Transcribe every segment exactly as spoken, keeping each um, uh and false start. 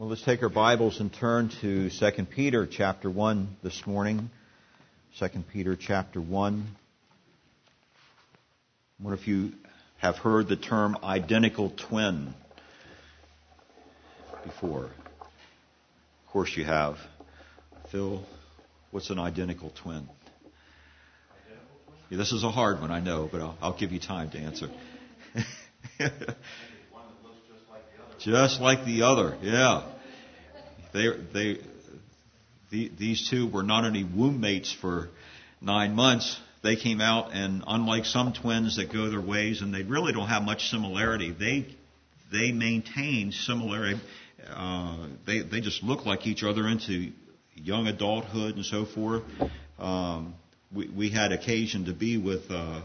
Well, let's take our Bibles and turn to Second Peter chapter one this morning. Second Peter chapter one. I wonder if you have heard the term identical twin before. Of course you have. Phil, what's an identical twin? Yeah, this is a hard one, I know, but I'll, I'll give you time to answer. Just like the other, yeah. They, they, the, these two were not only womb mates for nine months. They came out, and unlike some twins that go their ways, and they really don't have much similarity, they, they maintain similarity. Uh, they, they just look like each other into young adulthood and so forth. Um, we, we had occasion to be with uh,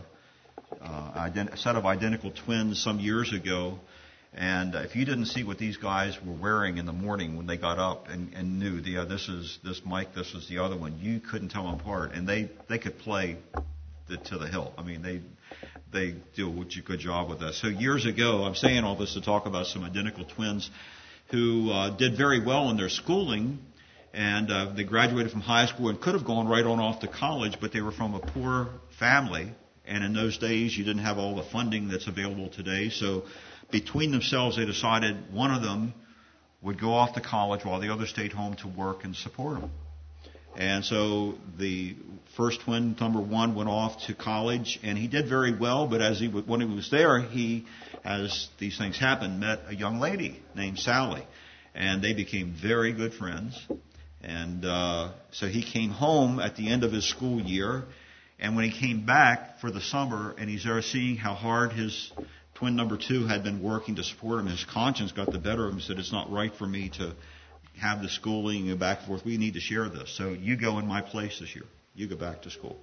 uh, ident- a set of identical twins some years ago. And if you didn't see what these guys were wearing in the morning when they got up and, and knew, yeah, this is this Mike, this is the other one, you couldn't tell them apart. And they, they could play the, to the hilt. I mean, they they do a good job with that. So years ago, I'm saying all this to talk about some identical twins who uh, did very well in their schooling. And uh, they graduated from high school and could have gone right on off to college, but they were from a poor family. And in those days, you didn't have all the funding that's available today. So between themselves, they decided one of them would go off to college while the other stayed home to work and support them. And so the first twin, number one, went off to college, and he did very well. But as he when he was there, he, as these things happen, met a young lady named Sally, and they became very good friends. And uh, so he came home at the end of his school year, and when he came back for the summer, and he's there seeing how hard his twin number two had been working to support him, his conscience got the better of him. He said, it's not right for me to have the schooling and go back and forth. We need to share this. So you go in my place this year. You go back to school.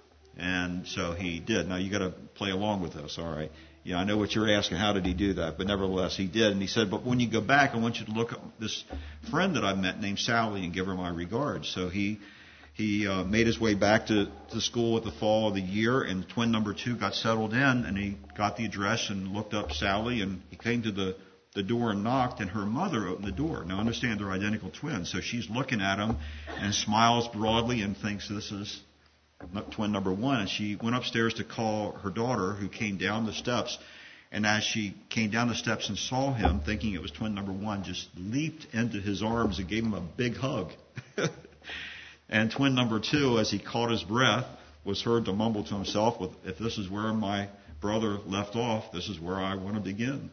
And so he did. Now you got to play along with this, all right? Yeah, I know what you're asking. How did he do that? But nevertheless, he did. And he said, but when you go back, I want you to look at this friend that I met named Sally and give her my regards. So he He uh, made his way back to, to school at the fall of the year, and twin number two got settled in, and he got the address and looked up Sally, and he came to the, the door and knocked, and her mother opened the door. Now, understand, they're identical twins, so she's looking at him and smiles broadly and thinks this is twin number one. And she went upstairs to call her daughter, who came down the steps, and as she came down the steps and saw him, thinking it was twin number one, just leaped into his arms and gave him a big hug. And twin number two, as he caught his breath, was heard to mumble to himself, "With if this is where my brother left off, this is where I want to begin."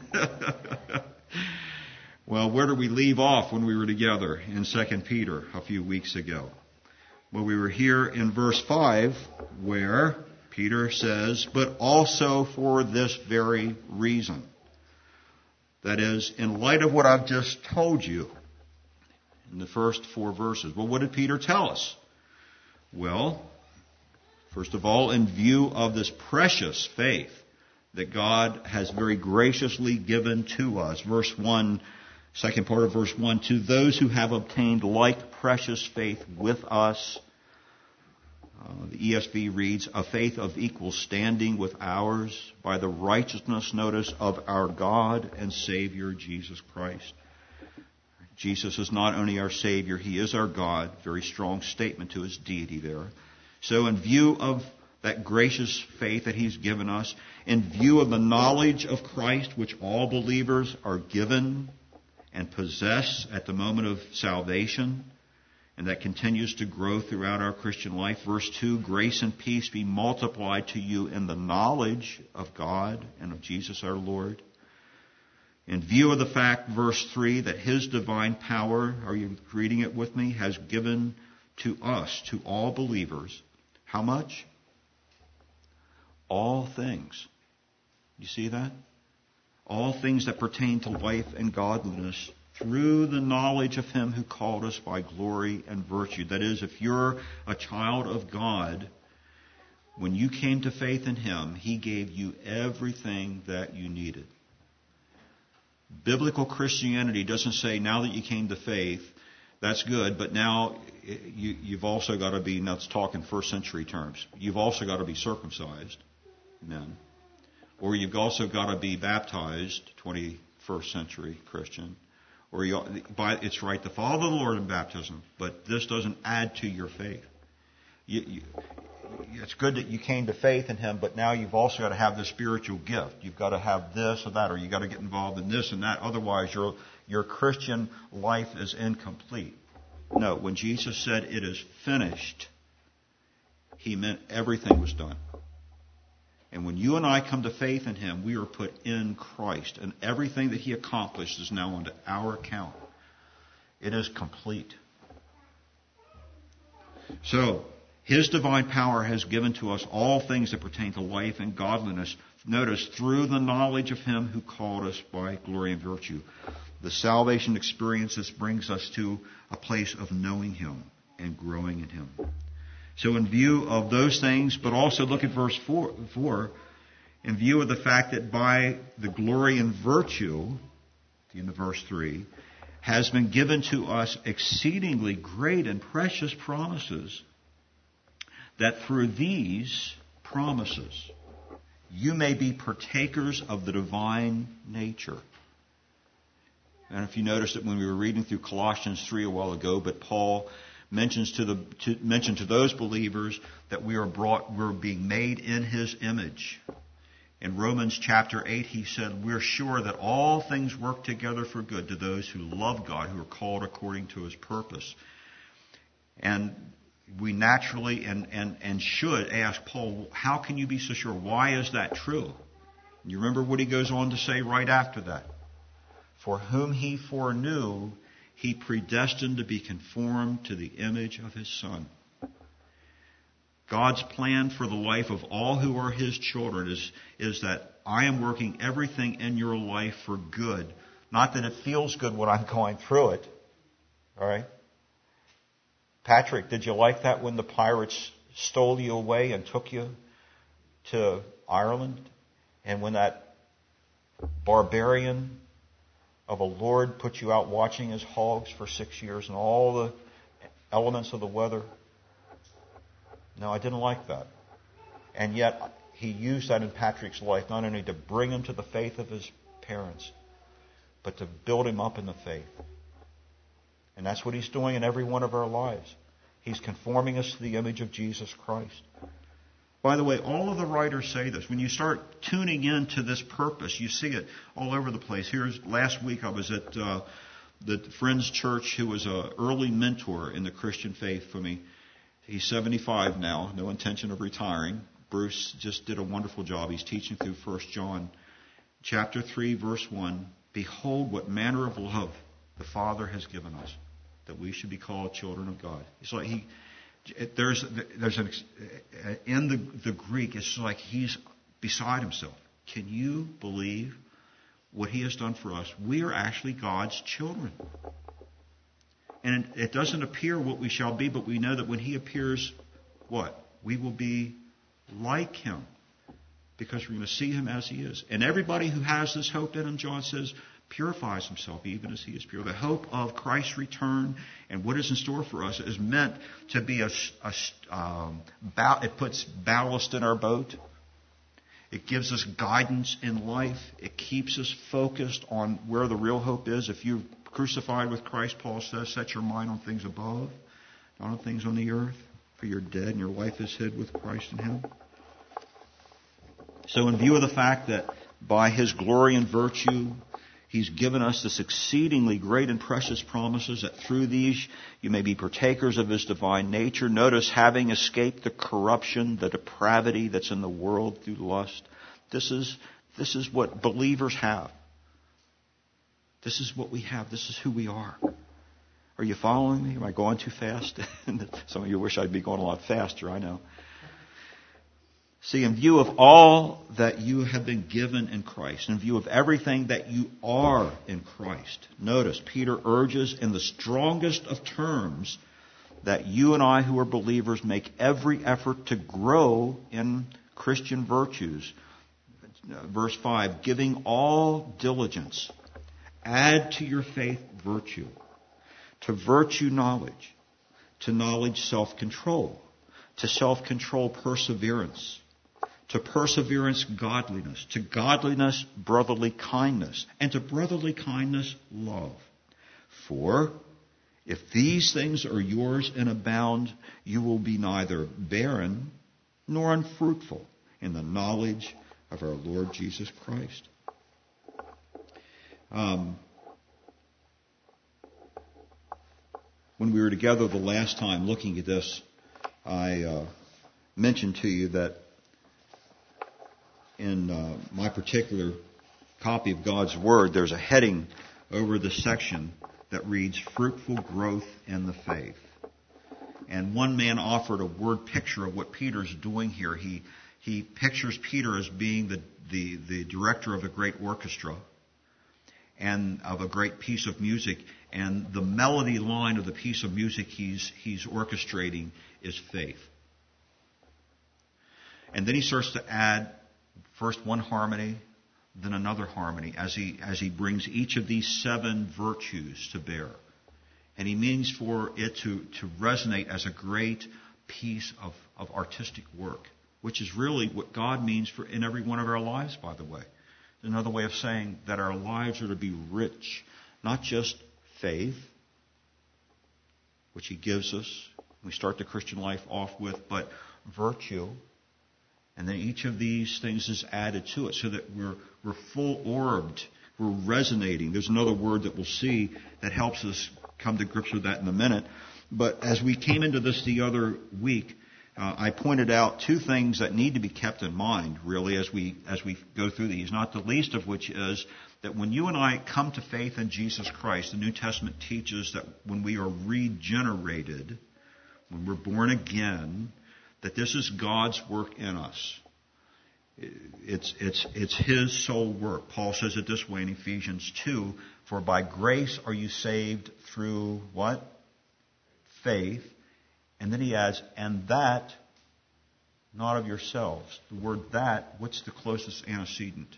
Well, where did we leave off when we were together in Second Peter a few weeks ago? Well, we were here in verse five, where Peter says, but also for this very reason. That is, in light of what I've just told you, in the first four verses. Well, what did Peter tell us? Well, first of all, in view of this precious faith that God has very graciously given to us. Verse one, second part of verse one, to those who have obtained like precious faith with us. Uh, the E S V reads, a faith of equal standing with ours by the righteousness, notice, of our God and Savior Jesus Christ. Jesus is not only our Savior, He is our God. Very strong statement to His deity there. So in view of that gracious faith that He's given us, in view of the knowledge of Christ, which all believers are given and possess at the moment of salvation, and that continues to grow throughout our Christian life. Verse two, grace and peace be multiplied to you in the knowledge of God and of Jesus our Lord. In view of the fact, verse three, that His divine power, are you reading it with me, has given to us, to all believers, how much? All things. You see that? All things that pertain to life and godliness through the knowledge of Him who called us by glory and virtue. That is, if you're a child of God, when you came to faith in Him, He gave you everything that you needed. Biblical Christianity doesn't say, now that you came to faith, that's good, but now you, you've also got to be, now let's talk in first century terms, you've also got to be circumcised, men. Or you've also got to be baptized, twenty-first century Christian. or you, by, it's right to follow the Lord in baptism, but this doesn't add to your faith. You, you, it's good that you came to faith in Him, but now you've also got to have this spiritual gift. You've got to have this or that, or you've got to get involved in this and that. Otherwise, your your Christian life is incomplete. No, when Jesus said it is finished, He meant everything was done. And when you and I come to faith in Him, we are put in Christ. And everything that He accomplished is now onto our account. It is complete. So, His divine power has given to us all things that pertain to life and godliness. Notice, through the knowledge of Him who called us by glory and virtue. The salvation experience this brings us to a place of knowing Him and growing in Him. So in view of those things, but also look at verse four, four, in view of the fact that by the glory and virtue, in the verse three, has been given to us exceedingly great and precious promises, that through these promises you may be partakers of the divine nature. And if you noticed that when we were reading through Colossians three a while ago, but Paul mentions to the to, mentioned to those believers that we are brought, we're being made in His image. In Romans chapter eight, he said, we're sure that all things work together for good to those who love God, who are called according to His purpose. And we naturally and, and, and should ask Paul, how can you be so sure? Why is that true? And you remember what he goes on to say right after that. For whom He foreknew, He predestined to be conformed to the image of His Son. God's plan for the life of all who are His children is, is that I am working everything in your life for good. Not that it feels good when I'm going through it. All right? Patrick, did you like that when the pirates stole you away and took you to Ireland? And when that barbarian of a lord put you out watching his hogs for six years and all the elements of the weather? No, I didn't like that. And yet, he used that in Patrick's life not only to bring him to the faith of his parents, but to build him up in the faith. And that's what He's doing in every one of our lives. He's conforming us to the image of Jesus Christ. By the way, all of the writers say this. When you start tuning into this purpose, you see it all over the place. Here's last week I was at uh, the Friends Church, who was an early mentor in the Christian faith for me. He's seventy-five now, no intention of retiring. Bruce just did a wonderful job. He's teaching through First John chapter three, verse one. Behold, what manner of love the Father has given us, that we should be called children of God. It's like he, there's, there's an, in the, the Greek, it's like he's beside himself. Can you believe what He has done for us? We are actually God's children. And it doesn't appear what we shall be, but we know that when He appears, what? We will be like Him, because we're going to see Him as He is. And everybody who has this hope in him, John says, purifies himself even as He is pure. The hope of Christ's return and what is in store for us is meant to be a, a um, it puts ballast in our boat. It gives us guidance in life. It keeps us focused on where the real hope is. If you're crucified with Christ, Paul says, set your mind on things above, not on things on the earth, for you're dead and your life is hid with Christ in Him. So in view of the fact that by His glory and virtue, He's given us this exceedingly great and precious promises, that through these you may be partakers of His divine nature. Notice, having escaped the corruption, the depravity that's in the world through lust. This is, this is what believers have. This is what we have. This is who we are. Are you following me? Am I going too fast? Some of you wish I'd be going a lot faster, I know. See, in view of all that you have been given in Christ, in view of everything that you are in Christ, notice Peter urges in the strongest of terms that you and I who are believers make every effort to grow in Christian virtues. Verse five, giving all diligence, add to your faith virtue, to virtue knowledge, to knowledge self-control, to self-control perseverance, to perseverance godliness, to godliness brotherly kindness, and to brotherly kindness love. For if these things are yours and abound, you will be neither barren nor unfruitful in the knowledge of our Lord Jesus Christ. Um, when we were together the last time looking at this, I uh, mentioned to you that in uh, my particular copy of God's Word, there's a heading over the section that reads, Fruitful Growth in the Faith. And one man offered a word picture of what Peter's doing here. He he pictures Peter as being the, the, the director of a great orchestra and of a great piece of music. And the melody line of the piece of music he's he's orchestrating is faith. And then he starts to add first one harmony, then another harmony as he as he brings each of these seven virtues to bear. And he means for it to, to resonate as a great piece of, of artistic work, which is really what God means for in every one of our lives, by the way. Another way of saying that our lives are to be rich, not just faith, which he gives us. We start the Christian life off with, but virtue. And then each of these things is added to it so that we're we're full-orbed, we're resonating. There's another word that we'll see that helps us come to grips with that in a minute. But as we came into this the other week, uh, I pointed out two things that need to be kept in mind, really, as we as we go through these, not the least of which is that when you and I come to faith in Jesus Christ, the New Testament teaches that when we are regenerated, when we're born again, that this is God's work in us. It's, it's, it's His sole work. Paul says it this way in Ephesians two, for by grace are you saved through what? Faith. And then he adds, and that, not of yourselves. The word that, what's the closest antecedent?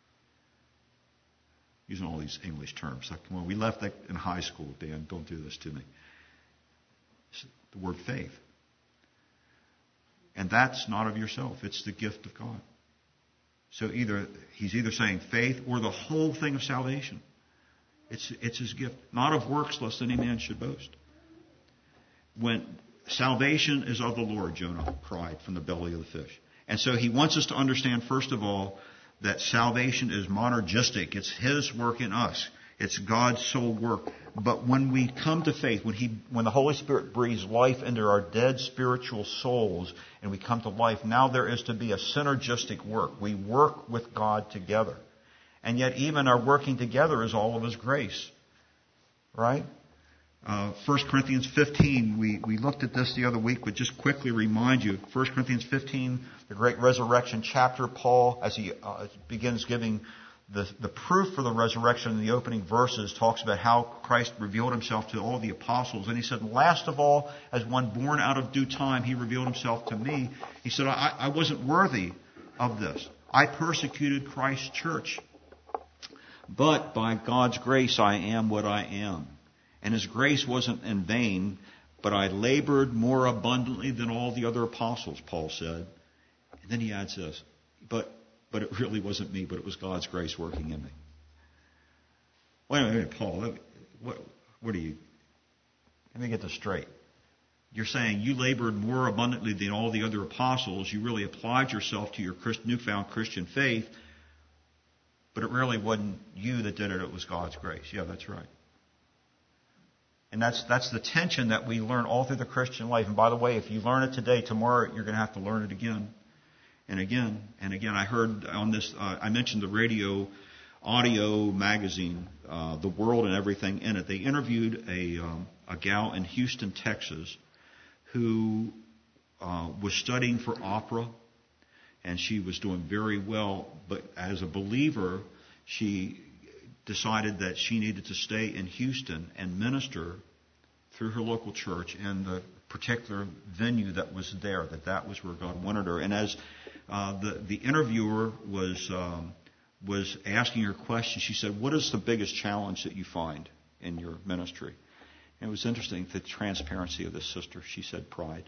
Using all these English terms. Like, well, we left that in high school, Dan. Don't do this to me. It's the word faith. And that's not of yourself. It's the gift of God. So either he's either saying faith or the whole thing of salvation. It's it's his gift. Not of works, lest any man should boast. When salvation is of the Lord, Jonah cried from the belly of the fish. And so he wants us to understand, first of all, that salvation is monergistic. It's his work in us. It's God's sole work. But when we come to faith, when he, when the Holy Spirit breathes life into our dead spiritual souls and we come to life, now there is to be a synergistic work. We work with God together. And yet even our working together is all of His grace. Right? Uh, First Corinthians fifteen, we, we looked at this the other week, but just quickly remind you, First Corinthians fifteen, the great resurrection chapter, Paul, as he uh, begins giving The, the proof for the resurrection in the opening verses, talks about how Christ revealed Himself to all the apostles. And he said, last of all, as one born out of due time, He revealed Himself to me. He said, I, I wasn't worthy of this. I persecuted Christ's church. But by God's grace, I am what I am. And His grace wasn't in vain, but I labored more abundantly than all the other apostles, Paul said. And then he adds this, but But it really wasn't me, but it was God's grace working in me. Wait a minute, Paul. What, what are you? Let me get this straight. You're saying you labored more abundantly than all the other apostles. You really applied yourself to your Christ, newfound Christian faith. But it really wasn't you that did it. It was God's grace. Yeah, that's right. And that's that's the tension that we learn all through the Christian life. And by the way, if you learn it today, tomorrow you're going to have to learn it again. And again, and again, I heard on this, uh, I mentioned the radio, audio magazine, uh, The World and everything in it. They interviewed a, um, a gal in Houston, Texas, who uh, was studying for opera, and she was doing very well. But as a believer, she decided that she needed to stay in Houston and minister through her local church and the particular venue that was there, that that was where God wanted her. And as uh, the, the interviewer was um, was asking her questions, she said, what is the biggest challenge that you find in your ministry? And it was interesting, the transparency of this sister. She said, pride.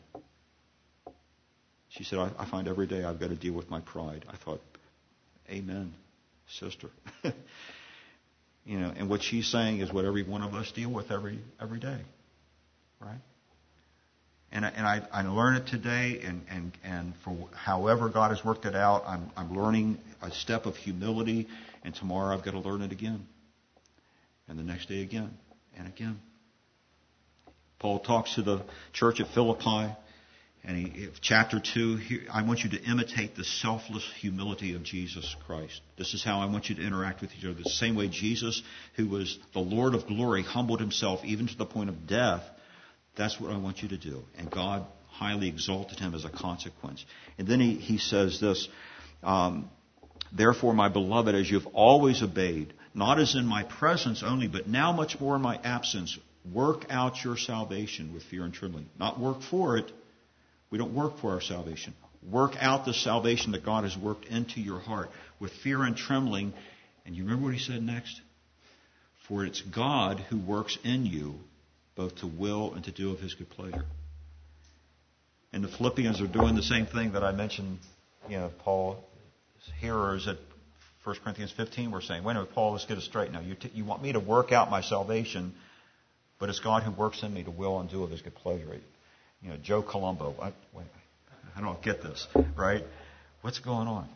She said, I, I find every day I've got to deal with my pride. I thought, amen, sister. You know, and what she's saying is what every one of us deal with every every day, right? And I, and I, I learn it today, and, and, and for however God has worked it out, I'm I'm learning a step of humility, and tomorrow I've got to learn it again, and the next day again, and again. Paul talks to the church at Philippi, and he, chapter two, he, I want you to imitate the selfless humility of Jesus Christ. This is how I want you to interact with each other. The same way Jesus, who was the Lord of glory, humbled himself even to the point of death. That's what I want you to do. And God highly exalted him as a consequence. And then he, he says this, um, therefore, my beloved, as you've always obeyed, not as in my presence only, but now much more in my absence, work out your salvation with fear and trembling. Not work for it. We don't work for our salvation. Work out the salvation that God has worked into your heart with fear and trembling. And you remember what he said next? For it's God who works in you both to will and to do of his good pleasure. And the Philippians are doing the same thing that I mentioned, you know, Paul's hearers at First Corinthians fifteen were saying, wait a minute, Paul, let's get it straight now. You, t- you want me to work out my salvation, but it's God who works in me to will and do of his good pleasure. You know, Joe Colombo. I, wait, I don't get this, right? What's going on?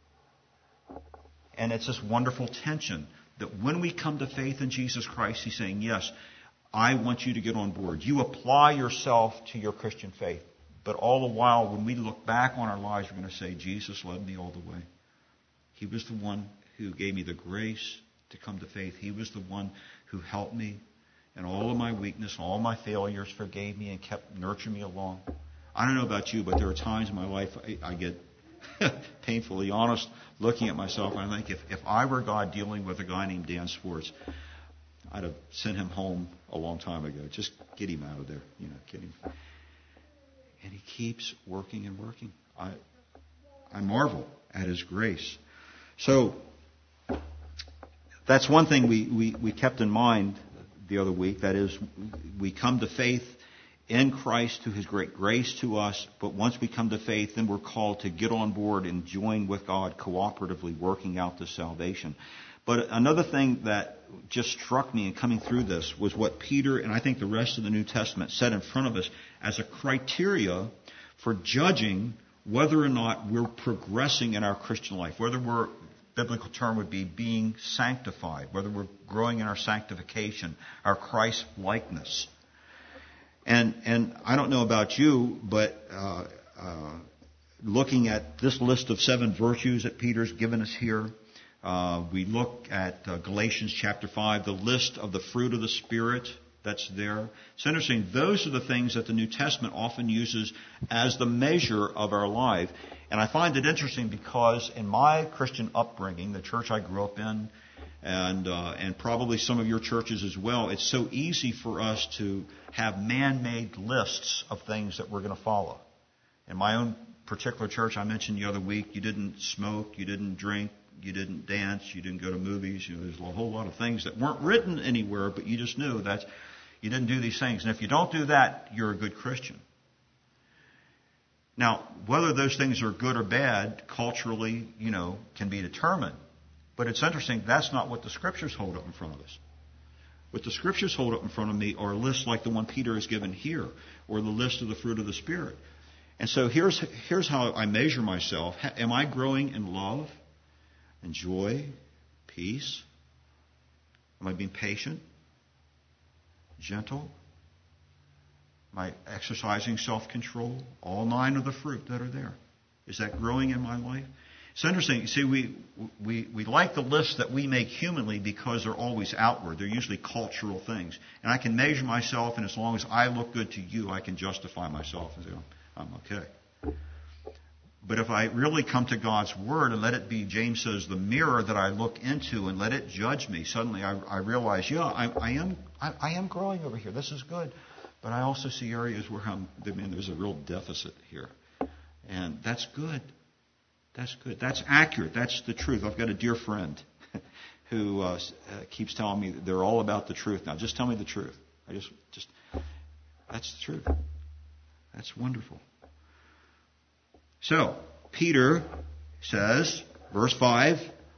And it's this wonderful tension that when we come to faith in Jesus Christ, he's saying, yes, I want you to get on board. You apply yourself to your Christian faith. But all the while, when we look back on our lives, we're going to say, Jesus led me all the way. He was the one who gave me the grace to come to faith. He was the one who helped me. And all of my weakness, all my failures, forgave me and kept nurturing me along. I don't know about you, but there are times in my life I, I get painfully honest looking at myself. And I think if, if I were God dealing with a guy named Dan Swartz, I'd have sent him home a long time ago. Just get him out of there. You know, get him. And he keeps working and working. I, I marvel at his grace. So that's one thing we, we, we kept in mind the other week. That is, we come to faith in Christ through his great grace to us, but once we come to faith, then we're called to get on board and join with God cooperatively working out the salvation. But another thing that just struck me in coming through this was what Peter and I think the rest of the New Testament set in front of us as a criteria for judging whether or not we're progressing in our Christian life, whether we're, biblical term would be being sanctified, whether we're growing in our sanctification, our Christ likeness. And and I don't know about you, but uh, uh, looking at this list of seven virtues that Peter's given us here, uh, we look at uh, Galatians chapter five, the list of the fruit of the Spirit that's there. It's interesting. Those are the things that the New Testament often uses as the measure of our life. And I find it interesting because in my Christian upbringing, the church I grew up in, and uh, and probably some of your churches as well, it's so easy for us to have man-made lists of things that we're going to follow. In my own particular church, I mentioned the other week, you didn't smoke, you didn't drink, you didn't dance, you didn't go to movies. You know, there's a whole lot of things that weren't written anywhere, but you just knew that you didn't do these things. And if you don't do that, you're a good Christian. Now, whether those things are good or bad, culturally, you know, can be determined. But it's interesting, that's not what the Scriptures hold up in front of us. What the Scriptures hold up in front of me are lists like the one Peter has given here, or the list of the fruit of the Spirit. And so here's here's how I measure myself. Am I growing in love and joy, peace? Am I being patient, gentle? Am I exercising self-control? All nine of the fruit that are there. Is that growing in my life? It's interesting. You see, we, we, we like the lists that we make humanly because they're always outward. They're usually cultural things. And I can measure myself, and as long as I look good to you, I can justify myself and say, oh, I'm okay. But if I really come to God's Word and let it be, James says, the mirror that I look into and let it judge me, suddenly I, I realize, yeah, I, I am I, I am growing over here. This is good. But I also see areas where I'm, I mean, there's a real deficit here. And that's good. That's good. That's accurate. That's the truth. I've got a dear friend who uh, uh, keeps telling me they're all about the truth. Now, just tell me the truth. I just, just, that's the truth. That's wonderful. So, Peter says, verse five,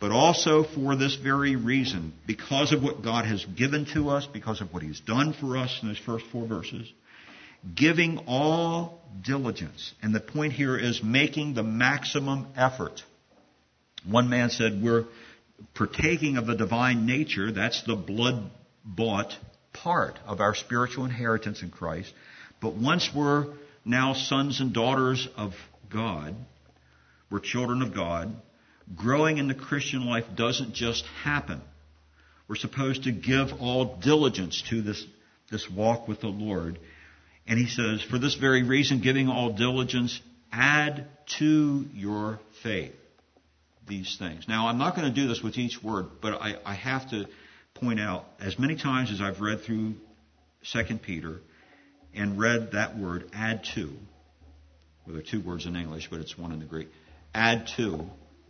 But also for this very reason, because of what God has given to us, because of what He's done for us in those first four verses, giving all diligence. And the point here is making the maximum effort. One man said, we're partaking of the divine nature. That's the blood-bought part of our spiritual inheritance in Christ. But once we're now sons and daughters of God, we're children of God, growing in the Christian life doesn't just happen. We're supposed to give all diligence to this, this walk with the Lord. And he says, for this very reason, giving all diligence, add to your faith these things. Now, I'm not going to do this with each word, but I, I have to point out, as many times as I've read through Second Peter and read that word, add to, well, there are two words in English, but it's one in the Greek, add to,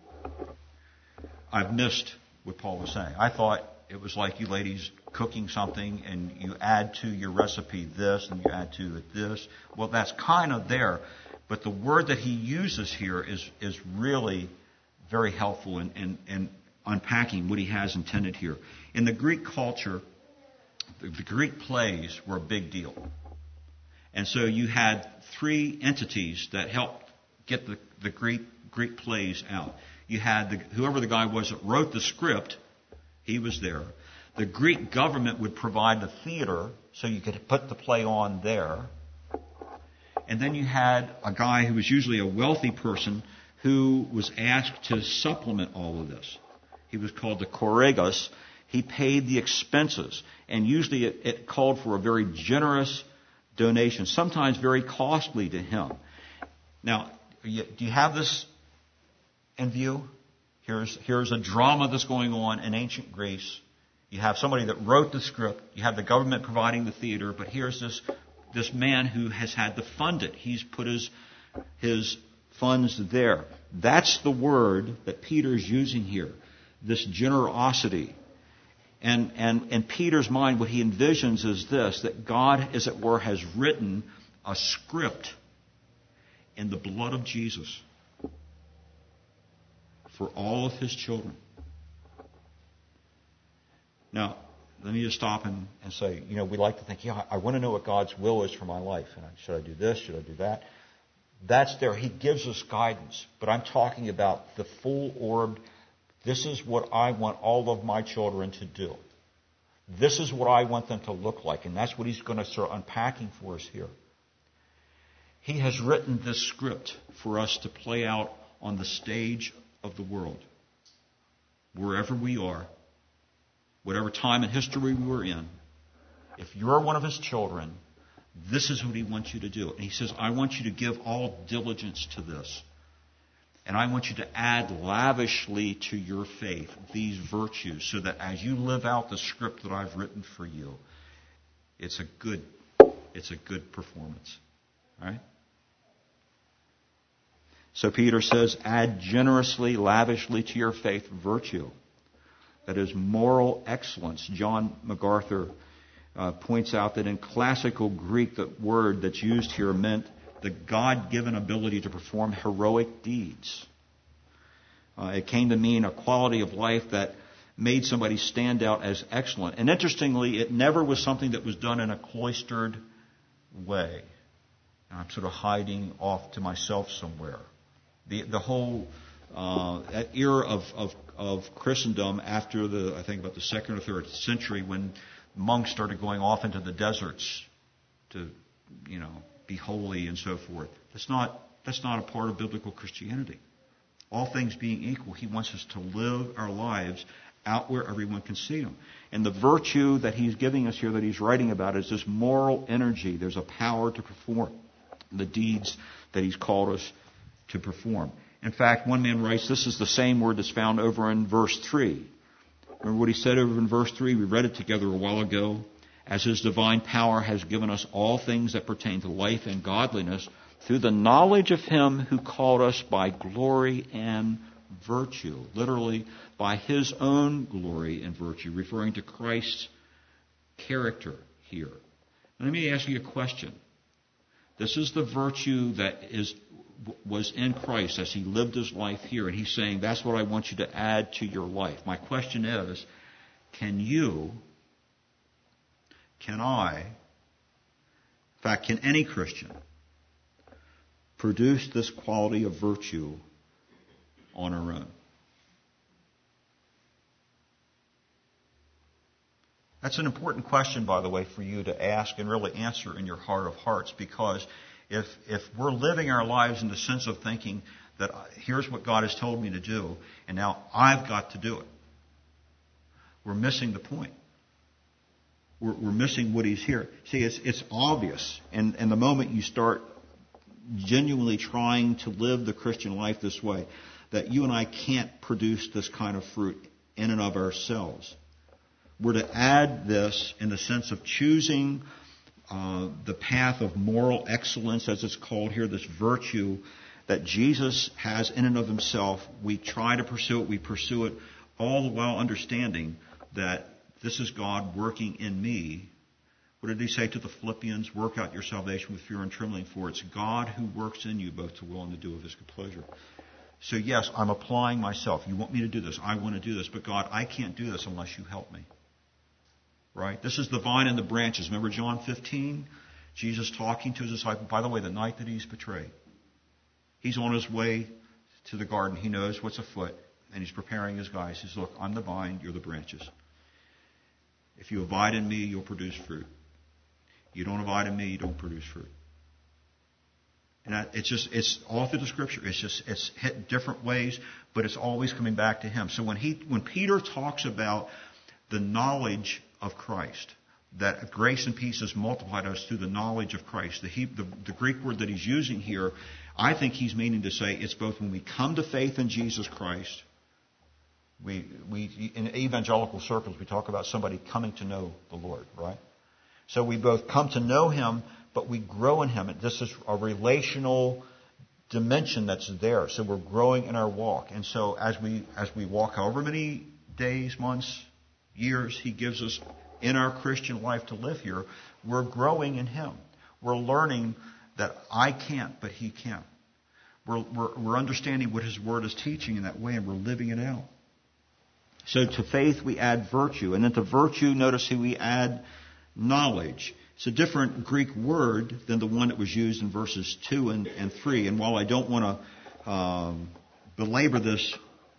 I've missed what Paul was saying. I thought it was like you ladies cooking something and you add to your recipe this and you add to it this. Well, that's kind of there, but the word that he uses here is, is really very helpful in, in, in unpacking what he has intended here. In the Greek culture, the, the Greek plays were a big deal. And so you had three entities that helped get the, the Greek, Greek plays out. You had the, whoever the guy was that wrote the script, he was there. The Greek government would provide the theater so you could put the play on there. And then you had a guy who was usually a wealthy person who was asked to supplement all of this. He was called the choregos. He paid the expenses. And usually it, it called for a very generous donation, sometimes very costly to him. Now, do you have this in view? Here's, here's a drama that's going on in ancient Greece. You have somebody that wrote the script. You have the government providing the theater. But here's this, this man who has had to fund it. He's put his, his funds there. That's the word that Peter's using here, this generosity. And, and in Peter's mind, what he envisions is this, that God, as it were, has written a script in the blood of Jesus for all of his children. Now, let me just stop and, and say, you know, we like to think, yeah, I want to know what God's will is for my life. And should I do this? Should I do that? That's there. He gives us guidance. But I'm talking about the full-orbed, this is what I want all of my children to do. This is what I want them to look like. And that's what he's going to start unpacking for us here. He has written this script for us to play out on the stage of the world. Wherever we are, whatever time in history we were in, if you're one of his children, this is what he wants you to do. And he says, I want you to give all diligence to this. And I want you to add lavishly to your faith these virtues so that as you live out the script that I've written for you, it's a good, it's a good performance. All right? So Peter says, add generously, lavishly to your faith virtue. That is moral excellence. John MacArthur uh, points out that in classical Greek, the word that's used here meant the God-given ability to perform heroic deeds. Uh, it came to mean a quality of life that made somebody stand out as excellent. And interestingly, it never was something that was done in a cloistered way. And I'm sort of hiding off to myself somewhere. The the whole uh, that era of, of of Christendom after the I think about the second or third century, when monks started going off into the deserts to, you know, be holy and so forth. That's not that's not a part of biblical Christianity. All things being equal, he wants us to live our lives out where everyone can see them. And the virtue that he's giving us here, that he's writing about, is this moral energy. There's a power to perform the deeds that he's called us to perform. In fact, one man writes, this is the same word that's found over in verse three. Remember what he said over in verse three? We read it together a while ago. As his divine power has given us all things that pertain to life and godliness through the knowledge of him who called us by glory and virtue. Literally, by his own glory and virtue, referring to Christ's character here. Now, let me ask you a question. This is the virtue that is was in Christ as he lived his life here. And he's saying, that's what I want you to add to your life. My question is, can you, can I, in fact, can any Christian produce this quality of virtue on our own? That's an important question, by the way, for you to ask and really answer in your heart of hearts, because if if we're living our lives in the sense of thinking that here's what God has told me to do, and now I've got to do it, we're missing the point. We're, we're missing what he's here. See, it's it's obvious, and, and the moment you start genuinely trying to live the Christian life this way, that you and I can't produce this kind of fruit in and of ourselves. We're to add this in the sense of choosing uh, the path of moral excellence, as it's called here, this virtue that Jesus has in and of himself. We try to pursue it. We pursue it all the while understanding that this is God working in me. What did he say to the Philippians? Work out your salvation with fear and trembling, for it's God who works in you both to will and to do of his good pleasure. So yes, I'm applying myself. You want me to do this. I want to do this. But God, I can't do this unless you help me. Right? This is the vine and the branches. Remember John fifteen? Jesus talking to his disciples. By the way, the night that he's betrayed, he's on his way to the garden. He knows what's afoot, and he's preparing his guys. He says, look, I'm the vine, you're the branches. If you abide in me, you'll produce fruit. You don't abide in me, you don't produce fruit. And that, it's just, it's all through the Scripture. It's just, it's hit different ways, but it's always coming back to him. So when he, when Peter talks about the knowledge of Christ, that grace and peace is multiplied us through the knowledge of Christ. The, he, the, the Greek word that he's using here, I think he's meaning to say it's both when we come to faith in Jesus Christ. We, we, in evangelical circles, we talk about somebody coming to know the Lord, right? So we both come to know him, but we grow in him. This is a relational dimension that's there. So we're growing in our walk. And so as we, as we walk however many days, months, years he gives us in our Christian life to live here, we're growing in him. We're learning that I can't, but he can. We're, we're, we're understanding what his word is teaching in that way, and we're living it out. So to faith we add virtue, and then to virtue, notice how we add knowledge. It's a different Greek word than the one that was used in verses two and, and three. And while I don't want to um, belabor this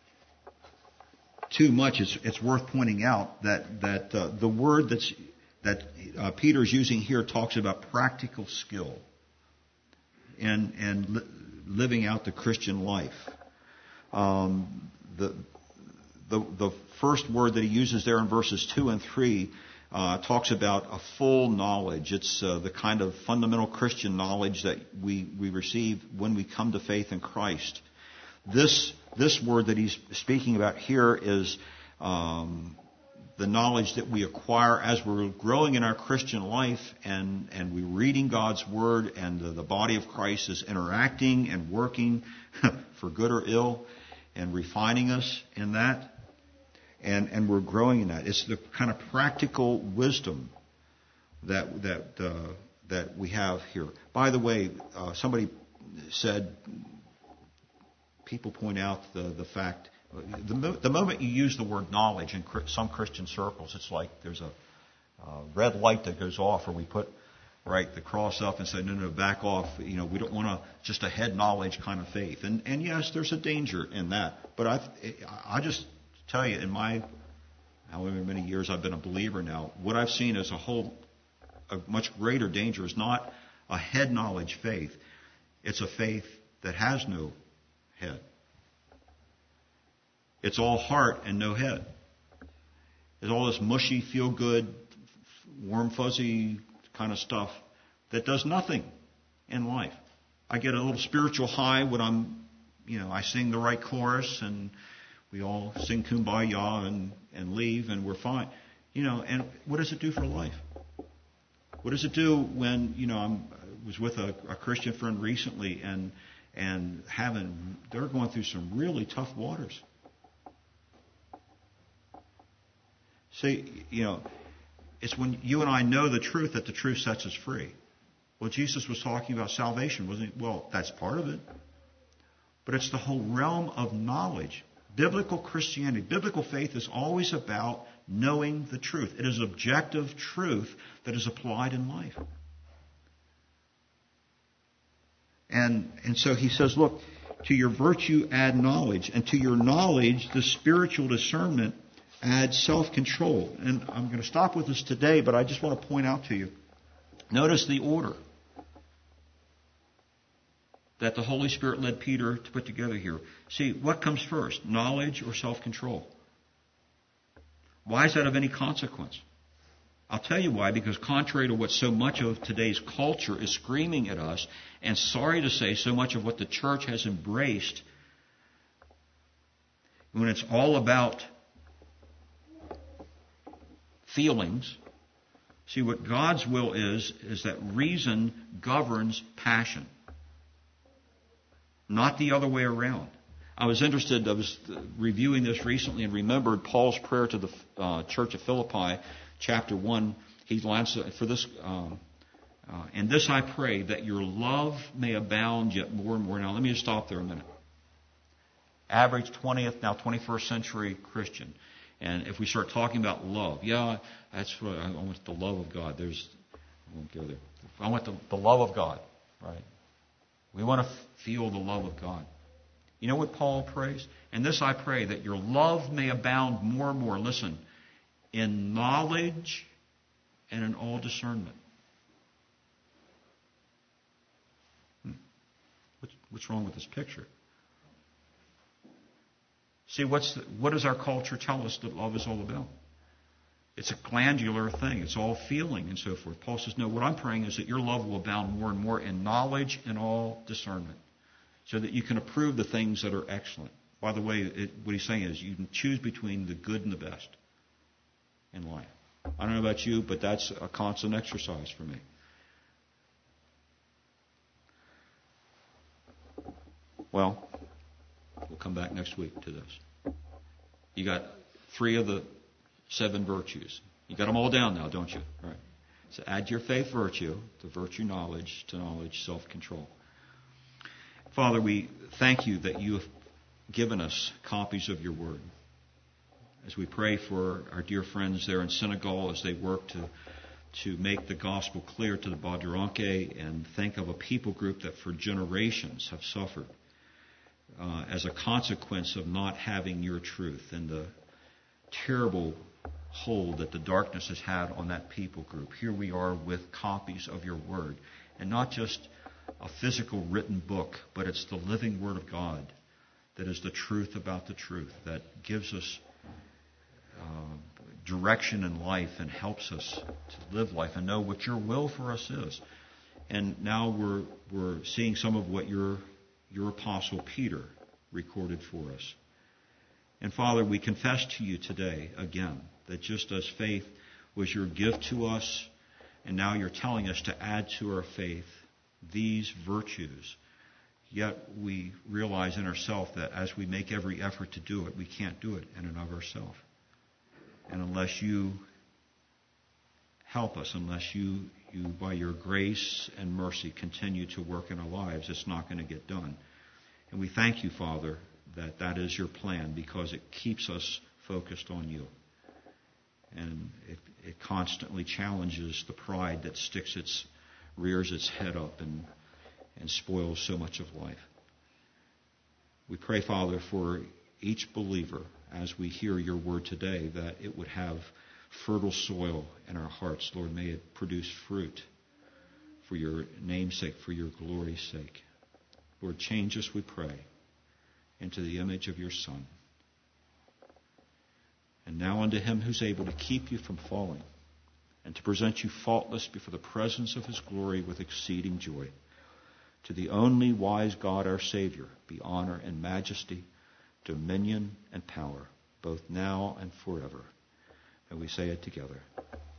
too much, it's, it's worth pointing out that that uh, the word that's that uh, Peter's using here talks about practical skill and and li- living out the Christian life. Um, the the the first word that he uses there in verses two and three uh, talks about a full knowledge. It's uh, the kind of fundamental Christian knowledge that we we receive when we come to faith in Christ. This this word that he's speaking about here is um, the knowledge that we acquire as we're growing in our Christian life, and, and we're reading God's Word, and the, the body of Christ is interacting and working for good or ill and refining us in that, and, and we're growing in that. It's the kind of practical wisdom that that uh, that we have here. By the way, uh, somebody said, people point out the, the fact, the, the moment you use the word knowledge in some Christian circles, it's like there's a uh, red light that goes off, or we put right the cross up and say, no, no, back off. You know, we don't want to just a head knowledge kind of faith. And and yes, there's a danger in that. But I I just tell you, in my however many years I've been a believer now, what I've seen as a whole, a much greater danger is not a head knowledge faith. It's a faith that has no head. It's all heart and no head. It's all this mushy, feel-good, warm, fuzzy kind of stuff that does nothing in life. I get a little spiritual high when I'm, you know, I sing the right chorus and we all sing Kumbaya and, and leave and we're fine. You know, and what does it do for life? What does it do when, you know, I'm, I was with a, a Christian friend recently and and having, they're going through some really tough waters. See, you know, it's when you and I know the truth that the truth sets us free. Well, Jesus was talking about salvation, wasn't he? Well, that's part of it. but it's the whole realm of knowledge. Biblical Christianity, biblical faith is always about knowing the truth. It is objective truth that is applied in life. And, and so he says, look, to your virtue add knowledge, and to your knowledge, the spiritual discernment adds self-control. And I'm going to stop with this today, but I just want to point out to you, notice the order that the Holy Spirit led Peter to put together here. See, what comes first, knowledge or self-control? Why is that of any consequence? I'll tell you why, because contrary to what so much of today's culture is screaming at us, and sorry to say, so much of what the church has embraced, when it's all about feelings, see, what God's will is, is that reason governs passion, not the other way around. I was interested, I was reviewing this recently and remembered Paul's prayer to the uh, church of Philippi, chapter one. He lands for this, um, uh, and this I pray, that your love may abound yet more and more. Now, let me just stop there a minute. Average twentieth, now twenty-first century Christian. And if we start talking about love, yeah, that's what I want, the love of God. There's, I won't go there. I want the, the love of God, right? We want to feel the love of God. You know what Paul prays? And this I pray, that your love may abound more and more. Listen, in knowledge and in all discernment. Hmm. What's, what's wrong with this picture? See, what's the, what does our culture tell us that love is all about? It's a glandular thing. It's all feeling and so forth. Paul says, no, what I'm praying is that your love will abound more and more in knowledge and all discernment, so that you can approve the things that are excellent. By the way, it, what he's saying is you can choose between the good and the best in life. I don't know about you, but that's a constant exercise for me. Well, we'll come back next week to this. You got three of the seven virtues. You got them all down now, don't you? All right. So add your faith virtue, to virtue knowledge, to knowledge self-control. Father, we thank you that you have given us copies of your word. As we pray for our dear friends there in Senegal as they work to to make the gospel clear to the Badiranke, and think of a people group that for generations have suffered uh, as a consequence of not having your truth, and the terrible hold that the darkness has had on that people group. Here we are with copies of your word, and not just a physical written book, but it's the living word of God that is the truth about the truth, that gives us uh, direction in life and helps us to live life and know what your will for us is. And now we're we're seeing some of what your your apostle Peter recorded for us. And Father, we confess to you today again that just as faith was your gift to us, and now you're telling us to add to our faith these virtues, yet we realize in ourselves that as we make every effort to do it, we can't do it in and of ourselves. And unless you help us, unless you, you, by your grace and mercy, continue to work in our lives, it's not going to get done. And we thank you, Father, that that is your plan, because it keeps us focused on you. And it, it constantly challenges the pride that sticks its, rears its head up and, and spoils so much of life. We pray, Father, for each believer as we hear your word today, that it would have fertile soil in our hearts. Lord, may it produce fruit for your name's sake, for your glory's sake. Lord, change us, we pray, into the image of your Son. And now unto him who's able to keep you from falling and to present you faultless before the presence of his glory with exceeding joy. To the only wise God, our Savior, be honor and majesty, dominion and power, both now and forever. And we say it together.